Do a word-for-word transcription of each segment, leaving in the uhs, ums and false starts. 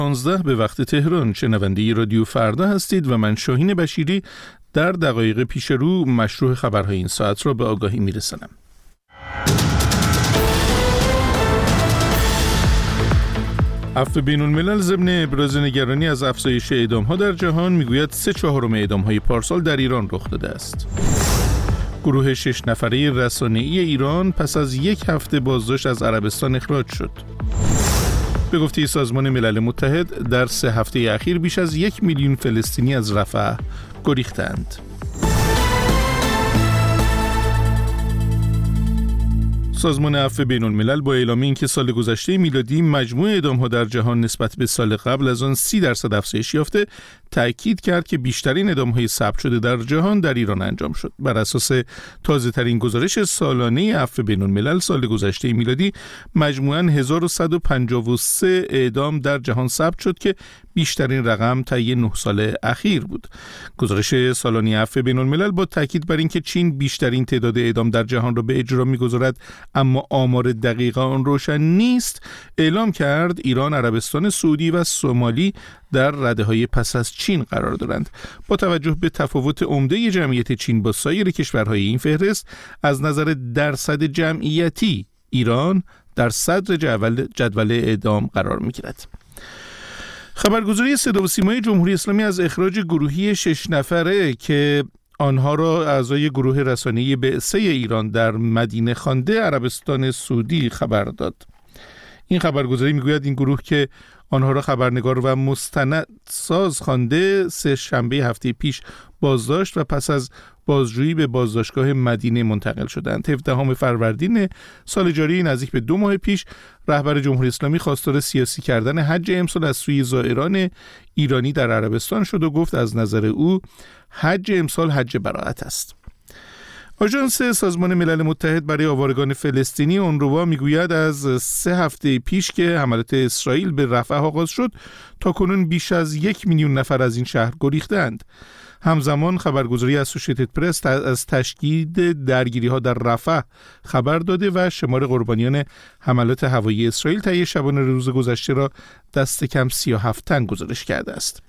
پانزده به وقت تهران. شنونده رادیو فردا هستید و من شاهین بشیری در دقایق پیش رو مشروع خبرهای این ساعت را به آگاهی میرسانم. عفو بین الملل ضمن ابراز نگرانی از افزایش اعدام‌ها در جهان میگوید سه چهارم اعدام‌های پارسال در ایران رخ داده است. گروه شش نفره رسانه‌ای ایران پس از یک هفته بازداشت از عربستان اخراج شد. به گفته سازمان ملل متحد در سه هفته اخیر بیش از یک میلیون فلسطینی از رفح گریختند. سازمان عفو بین الملل با اعلام اینکه سال گذشته میلادی مجموع اعدام‌ها در جهان نسبت به سال قبل از آن سی درصد افزایش یافته، تأکید کرد که بیشترین اعدام‌های ثبت شده در جهان در ایران انجام شد. بر اساس تازه‌ترین گزارش سالانه عفو بین الملل، سال گذشته میلادی مجموعاً هزار و صد و پنجاه و سه اعدام در جهان ثبت شد که بیشترین رقم طی نه سال اخیر بود. گزارش سالانه عفو بین الملل با تاکید بر اینکه چین بیشترین تعداد اعدام در جهان را به اجرا می‌گذارد اما آمار دقیق آن روشن نیست، اعلام کرد ایران، عربستان سعودی و سومالی در رده‌های پس از چین قرار دارند. با توجه به تفاوت عمده جمعیت چین با سایر کشورهای این فهرست، از نظر درصد جمعیتی ایران در صدر جدول جدول اعدام قرار می‌گیرد. خبرگزاری صدا و سیمای جمهوری اسلامی از اخراج گروهی شش نفره که آنها را اعضای گروه رسانه‌ای بعثه ایران در مدینه خوانده عربستان سعودی خبر داد. این خبرگزاری میگوید این گروه که آنها را خبرنگار و مستندساز خوانده سه شنبه هفته پیش بازداشت و پس از بازجویی به بازداشتگاه مدینه منتقل شدند. هفدهم فروردین سال جاری، نزدیک به دو ماه پیش، رهبر جمهوری اسلامی خواستار سیاسی کردن حج امسال از سوی زائران ایرانی در عربستان شد و گفت از نظر او حج امسال حج براءت است. آژانس سازمان ملل متحد برای آوارگان فلسطینی اونروا میگوید از سه هفته پیش که حملات اسرائیل به رفح آغاز شد تا کنون بیش از یک میلیون نفر از این شهر گریختند. همزمان خبرگزاری اسوسییتد پرس از تشدید درگیری‌ها در رفح خبر داده و شمار قربانیان حملات هوایی اسرائیل طی شبانه روز گذشته را دست کم سی و هفت تن گزارش کرده است.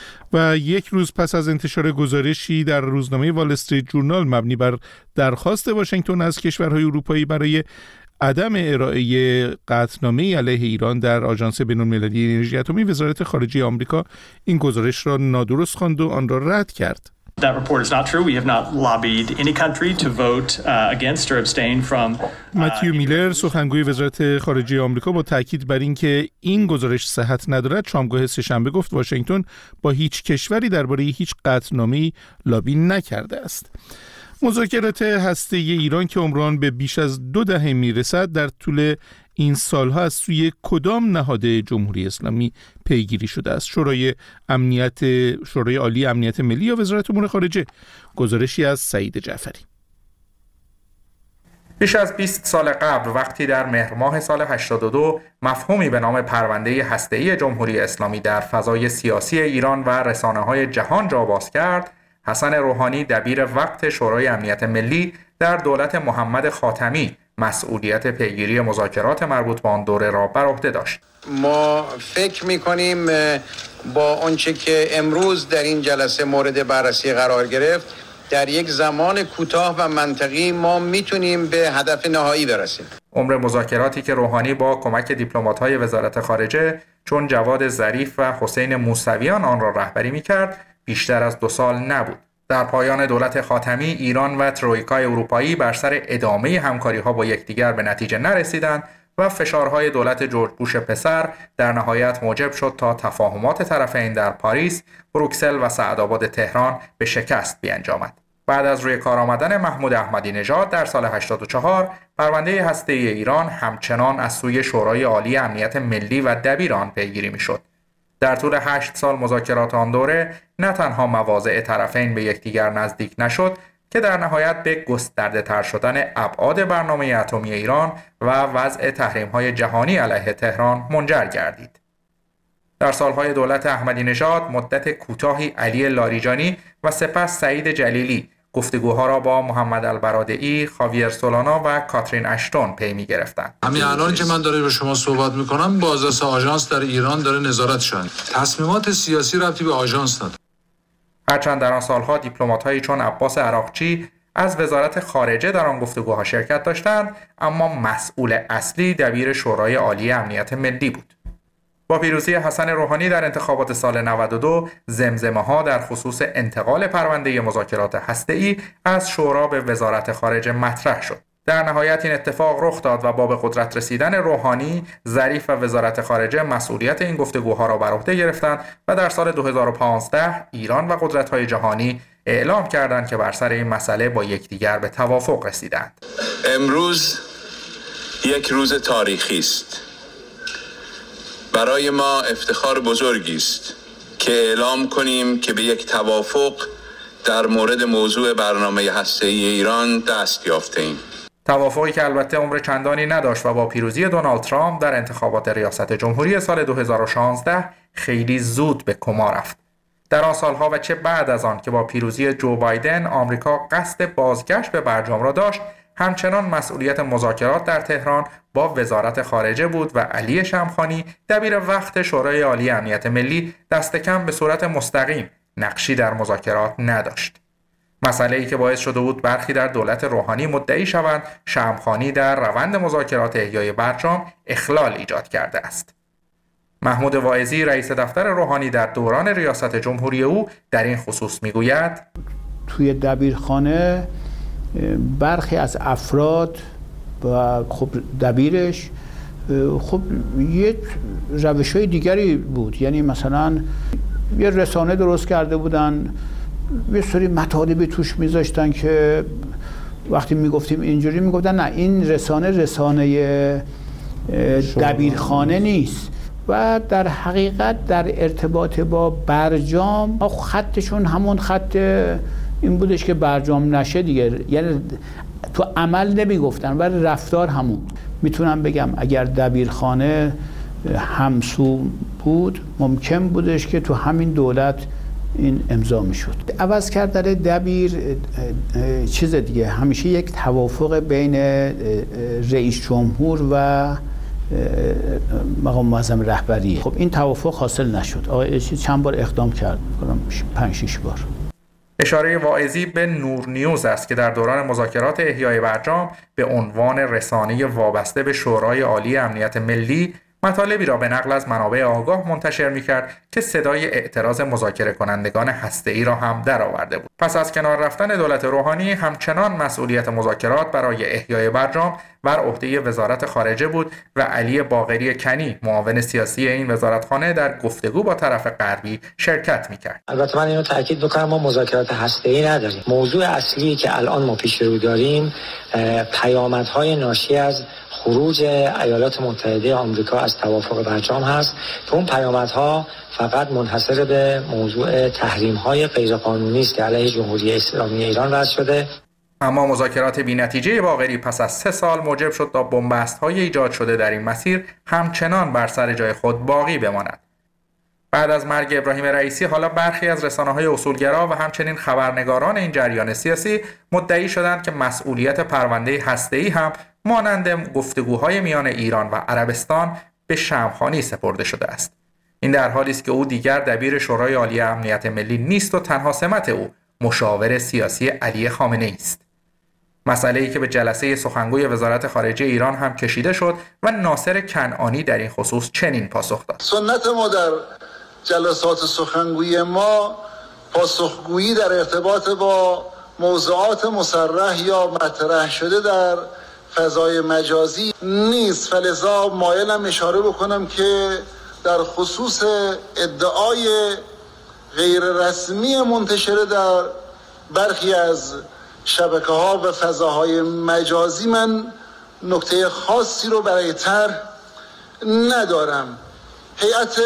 و یک روز پس از انتشار گزارشی در روزنامه وال استریت جورنال مبنی بر درخواست واشنگتن از کشورهای اروپایی برای عدم ارائه قطعنامه علیه ایران در آژانس بین‌المللی انرژی اتمی، وزارت خارجه آمریکا این گزارش را نادرست خواند و آن را رد کرد. That report is not true. We have not lobbied any country to vote uh, against or abstain from. متیو میلر، سخنگوی وزارت خارجه آمریکا، با تاکید بر اینکه این گزارش صحت ندارد، شامگاه سه‌شنبه گفت واشنگتن با هیچ کشوری درباره هیچ قطعنامه‌ای لابی نکرده است. مذاکرات هسته‌ای ایران که عمران به بیش از دو دهه میرسد، در طول این سالها از سوی کدام نهاد جمهوری اسلامی پیگیری شده است؟ شورای امنیت شورای عالی امنیت ملی یا وزارت امور خارجه؟ گزارشی از سعید جعفری. بیش از بیست سال قبل، وقتی در مهر ماه سال هشتاد و دو مفهومی به نام پرونده هسته‌ای جمهوری اسلامی در فضای سیاسی ایران و رسانه‌های جهان جا باز کرد، حسن روحانی، دبیر وقت شورای امنیت ملی در دولت محمد خاتمی، مسئولیت پیگیری مذاکرات مربوط به آن دوره را بر عهده داشت. ما فکر می‌کنیم با آنچه که امروز در این جلسه مورد بررسی قرار گرفت، در یک زمان کوتاه و منطقی ما میتونیم به هدف نهایی برسیم. عمر مذاکراتی که روحانی با کمک دیپلمات‌های وزارت خارجه چون جواد ظریف و حسین موسویان آن را رهبری می‌کرد، بیشتر از دو سال نبود. در پایان دولت خاتمی، ایران و ترویکای اروپایی بر سر ادامه همکاری‌ها با یکدیگر به نتیجه نرسیدند و فشارهای دولت جورج بوش پسر در نهایت موجب شد تا تفاهمات طرفین در پاریس، بروکسل و سعدآباد تهران به شکست بیانجامد. بعد از روی کار آمدن محمود احمدی نژاد در سال هشتاد و چهار، پرونده هسته‌ای ایران همچنان از سوی شورای عالی امنیت ملی و دبیر آن پیگیری می‌شد. در طول هشت سال مذاکرات آن دوره نه تنها مواضع طرفین به یکدیگر نزدیک نشد که در نهایت به گسترده تر شدن ابعاد برنامه اتمی ایران و وضع تحریم‌های جهانی علیه تهران منجر گردید. در سالهای دولت احمدی نژاد، مدت کوتاهی علی لاریجانی و سپس سعید جلیلی، گفتگوها را با محمد البرادعی، خاویر سولانا و کاترین اشتون پی می‌گرفتند. همین الان که من داره به شما صحبت می‌کنم، بازرس آژانس در ایران داره نظارتش می‌کنه. تصمیمات سیاسی ربطی به آژانس نداره. هرچند در آن سالها دیپلمات‌هایی چون عباس عراقچی از وزارت خارجه در آن گفتگوها شرکت داشتند، اما مسئول اصلی دبیر شورای عالی امنیت ملی بود. با پیروزی حسن روحانی در انتخابات سال نود و دو، زمزمه‌ها در خصوص انتقال پرونده مذاکرات هسته‌ای از شورا به وزارت خارجه مطرح شد. در نهایت این اتفاق رخ داد و با به قدرت رسیدن روحانی، ظریف و وزارت خارجه مسئولیت این گفتگوها را بر عهده گرفتند و در سال دو هزار و پانزده ایران و قدرت‌های جهانی اعلام کردند که بر سر این مسئله با یکدیگر به توافق رسیدند. امروز یک روز تاریخی است. برای ما افتخار بزرگی است که اعلام کنیم که به یک توافق در مورد موضوع برنامه هسته‌ای ایران دست یافته‌ایم. توافقی که البته عمر چندانی نداشت و با پیروزی دونالد ترامپ در انتخابات ریاست جمهوری سال دو هزار و شانزده خیلی زود به کما رفت. در آن سالها و چه بعد از آن که با پیروزی جو بایدن آمریکا قصد بازگشت به برجام را داشت، همچنان مسئولیت مذاکرات در تهران با وزارت خارجه بود و علی شمخانی دبیر وقت شورای عالی امنیت ملی دست کم به صورت مستقیم نقشی در مذاکرات نداشت. مسئله‌ای که باعث شده بود برخی در دولت روحانی مدعی شوند شمخانی در روند مذاکرات احیای برجام اخلال ایجاد کرده است. محمود واعظی رئیس دفتر روحانی در دوران ریاست جمهوری او در این خصوص میگوید: توی دبیرخانه برخی از افراد و خب دبیرش خب یک روش‌های دیگری بود، یعنی مثلا یه رسانه درست کرده بودن، یه سری مطالبی توش میذاشتن که وقتی میگفتیم اینجوری میگفتن نه این رسانه رسانه دبیرخانه نیست و در حقیقت در ارتباط با برجام خطشون همون خط این بودش که برجام نشه دیگه، یعنی تو عمل نمیگفتن ولی رفتار همون. میتونم بگم اگر دبیرخانه همسو بود ممکن بودش که تو همین دولت این امضا میشد. عوض کردن دبیر چیز دیگه، همیشه یک توافق بین رئیس جمهور و مقام معظم رهبری. خب این توافق حاصل نشد. آقای چند بار اقدام کرد، پنج شش بار. اشاره واعظی به نور نیوز است که در دوران مذاکرات احیای برجام به عنوان رسانه وابسته به شورای عالی امنیت ملی مطالبی را به نقل از منابع آگاه منتشر می‌کرد که صدای اعتراض مذاکره کنندگان هسته‌ای را هم درآورده بود. پس از کنار رفتن دولت روحانی همچنان مسئولیت مذاکرات برای احیای برجام بر عهده وزارت خارجه بود و علی باقری کنی معاون سیاسی این وزارتخانه در گفتگو با طرف غربی شرکت می‌کرد. البته من اینو تاکید بکنم ما مذاکرات هسته‌ای نداریم. موضوع اصلی که الان ما پیش رو داریم پیامدهای ناشی از خروج ایالات متحده آمریکا از توافق برجام هست که اون پیامدها فقط منحصر به موضوع تحریم‌های غیرقانونی است که علیه جمهوری اسلامی ایران وضع شده. اما مذاکرات بی‌نتیجه باقری پس از سه سال موجب شد تا بن‌بست‌های ایجاد شده در این مسیر همچنان بر سر جای خود باقی بماند. بعد از مرگ ابراهیم رئیسی حالا برخی از رسانه‌های اصولگرا و همچنین خبرنگاران این جریان سیاسی مدعی شدند که مسئولیت پرونده هسته‌ای هم مانند گفتگوهای میان ایران و عربستان به شمخانی سپرده شده است. این در حالی است که او دیگر دبیر شورای عالی امنیت ملی نیست و تنها سمت او مشاور سیاسی علی خامنه‌ای است. مسئله‌ای که به جلسه سخنگوی وزارت خارجه ایران هم کشیده شد و ناصر کنعانی در این خصوص چنین پاسخ داد: سنت ما در جلسات سخنگوی ما پاسخگویی در ارتباط با موضوعات مصرح یا مطرح شده در فضای مجازی نیست، فلذا مایلم اشاره بکنم که در خصوص ادعای غیر رسمی منتشره در برخی از شبکه‌ها و فضاهای مجازی من نکته خاصی رو برای طرح ندارم. هیئت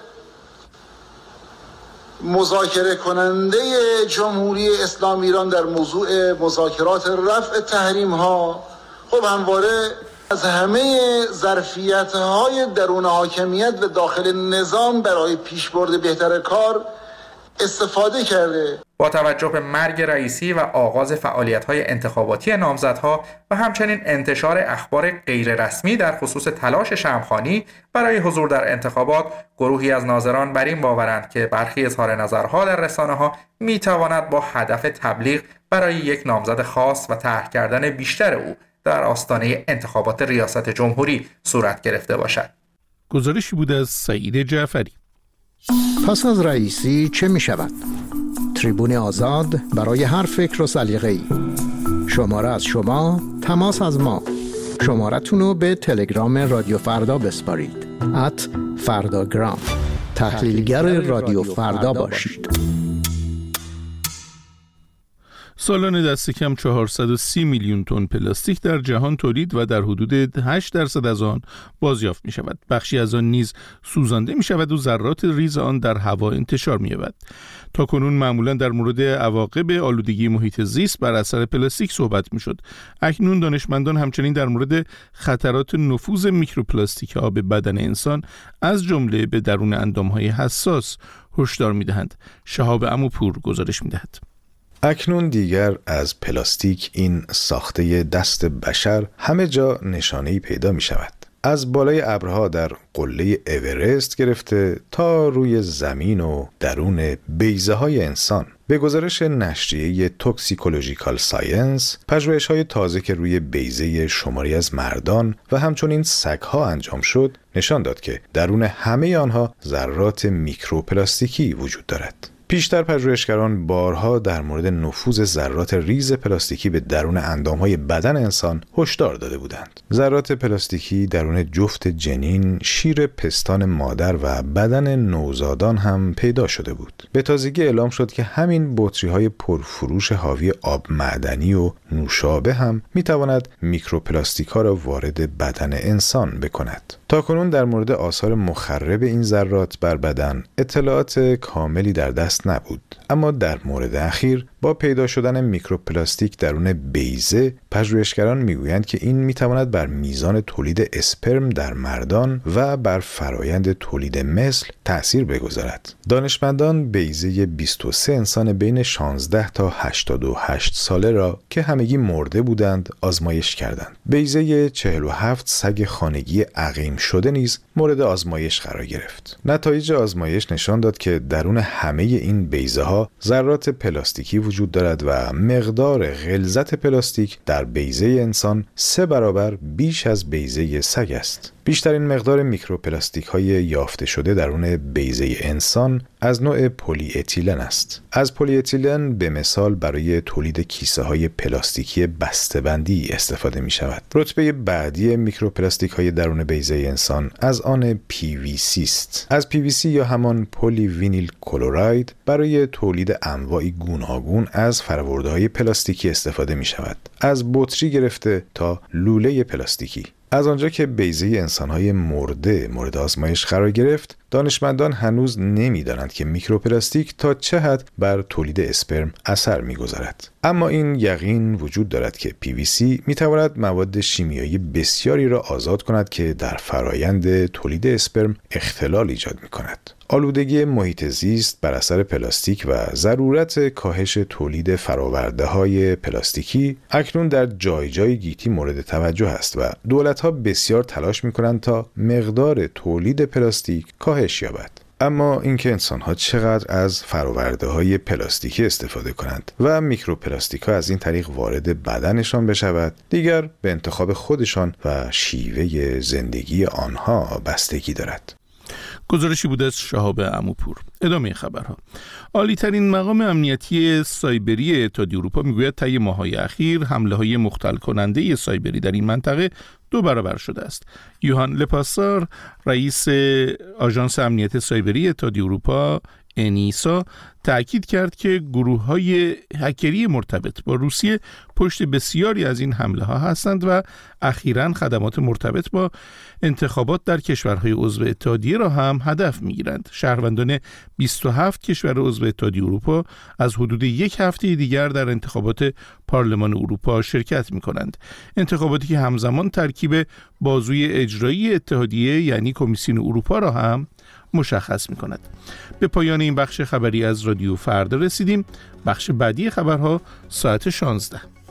مذاکره کننده جمهوری اسلامی ایران در موضوع مذاکرات رفع تحریم ها خب همواره از همه ظرفیت‌های درون حاکمیت و داخل نظام برای پیشبرد بهتر کار استفاده کرده. با توجه به مرگ رئیسی و آغاز فعالیت‌های انتخاباتی نامزدها و همچنین انتشار اخبار غیررسمی در خصوص تلاش شمخانی برای حضور در انتخابات، گروهی از ناظران بر این باورند که برخی اظهار نظرها در رسانه‌ها می‌تواند با هدف تبلیغ برای یک نامزد خاص و طرح کردن بیشتر او در آستانه انتخابات ریاست جمهوری صورت گرفته باشد. گزارشی بود از سعید جعفری. پس از رئیسی چه می شود؟ تریبون آزاد برای هر فکر و سلیقه‌ای. شماره از شما، تماس از ما. شمارتون رو به تلگرام رادیو فردا بسپارید. ات فرداگرام. تحلیلگر رادیو فردا باشید. سالانه دست کم چهارصد و سی میلیون تن پلاستیک در جهان تولید و در حدود هشت درصد از آن بازیافت می شود. بخشی از آن نیز سوزانده می شود و ذرات ریز آن در هوا انتشار می یابد. تا کنون معمولا در مورد عواقب آلودگی محیط زیست بر اثر پلاستیک صحبت می شد. اکنون دانشمندان همچنین در مورد خطرات نفوذ میکروپلاستیک ها به بدن انسان از جمله به درون اندامهای حساس هشدار می دهند. شهاب عموپور گزارش می دهد. اکنون دیگر از پلاستیک، این ساخته دست بشر، همه جا نشانه‌ای پیدا می شود. از بالای ابرها در قله اورست گرفته تا روی زمین و درون بیضه های انسان. به گزارش نشریه توکسیکولوژیکال ساینس، پژوهش‌های تازه که روی بیضه شماری از مردان و همچنین سگ‌ها انجام شد، نشان داد که درون همه آنها ذرات میکروپلاستیکی وجود دارد. پیشتر پژوهشگران بارها در مورد نفوذ ذرات ریز پلاستیکی به درون اندامهای بدن انسان هشدار داده بودند. ذرات پلاستیکی درون جفت جنین، شیر پستان مادر و بدن نوزادان هم پیدا شده بود. به تازگی اعلام شد که همین بطری‌های پرفروش حاوی آب معدنی و نوشابه هم میتواند میکروپلاستیک‌ها را وارد بدن انسان بکند. تاکنون در مورد آثار مخرب این ذرات بر بدن اطلاعات کاملی در دست نبود، اما در مورد اخیر با پیدا شدن میکروپلاستیک درون بیضه، پژوهشگران میگویند که این میتواند بر میزان تولید اسپرم در مردان و بر فرایند تولید مثل تأثیر بگذارد. دانشمندان بیضه بیست و سه انسان بین شانزده تا هشتاد و هشت ساله را که همگی مرده بودند آزمایش کردند. بیضه چهل و هفت سگ خانگی عقیم شده نیز مورد آزمایش قرار گرفت. نتایج آزمایش نشان داد که درون همه این بیضه ها ذرات پلاستیکی وجود دارد و مقدار غلظت پلاستیک در بیضه انسان سه برابر بیش از بیضه سگ است. بیشترین مقدار میکروپلاستیک های یافته شده درون بیضه انسان از نوع پلی اتیلن است. از پلی اتیلن به مثال برای تولید کیسه های پلاستیکی بسته‌بندی استفاده می شود. رتبه بعدی میکروپلاستیک های درون بیضه انسان از آن پی وی سی است. از پی وی سی یا همان پلی وینیل کلراید برای تولید انواعی گوناگون از فرآورده‌های پلاستیکی استفاده می شود. از بطری گرفته تا لوله پلاستیکی. از آنجا که بیضه انسان‌های مرده مورد آزمایش قرار گرفت، دانشمندان هنوز نمی‌دانند که میکروپلاستیک تا چه حد بر تولید اسپرم اثر می‌گذارد. اما این یقین وجود دارد که پی وی سی می‌تواند مواد شیمیایی بسیاری را آزاد کند که در فرایند تولید اسپرم اختلال ایجاد می‌کند. آلودگی محیط زیست بر اثر پلاستیک و ضرورت کاهش تولید فرآورده‌های پلاستیکی اکنون در جای جای گیتی مورد توجه است و دولت‌ها بسیار تلاش می‌کنند تا مقدار تولید پلاستیک کاهش یابد. اما اینکه انسان‌ها چقدر از فرآورده‌های پلاستیکی استفاده کنند و میکروپلاستیک‌ها از این طریق وارد بدنشان بشود، دیگر به انتخاب خودشان و شیوه زندگی آنها بستگی دارد. گزارشی بود از شهاب عموپور. ادامه خبرها. عالی ترین مقام امنیتی سایبری اتحادیه اروپا میگوید طی ماه‌های اخیر حمله‌های مختل کننده سایبری در این منطقه دو برابر شده است. یوهان لپاسار، رئیس آژانس امنیت سایبری اتحادیه اروپا انیسا، تأکید کرد که گروه‌های هکری مرتبط با روسیه پشت بسیاری از این حمله‌ها هستند و اخیراً خدمات مرتبط با انتخابات در کشورهای عضو اتحادیه را هم هدف می‌گیرند. شهروندان بیست و هفت کشور عضو اتحادیه اروپا از حدود یک هفته دیگر در انتخابات پارلمان اروپا شرکت می‌کنند. انتخاباتی که همزمان ترکیب بازوی اجرایی اتحادیه یعنی کمیسیون اروپا را هم مشخص می کند. به پایان این بخش خبری از رادیو فردا رسیدیم. بخش بعدی خبرها ساعت شانزده.